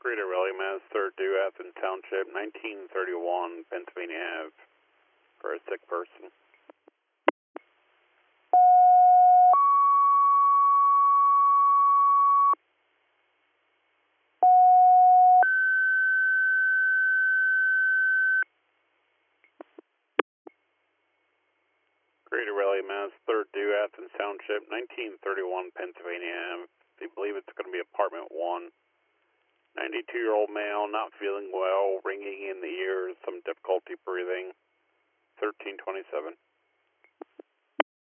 Greater Raleigh, Mass. 3rd due Athens Township, 1931 Pennsylvania Ave, for a sick person. Greater Raleigh, Mass. 3rd due Athens Township, 1931 Pennsylvania Ave. They believe it's going to be apartment 1. 92-year-old male, not feeling well, ringing in the ears, some difficulty breathing. 1327.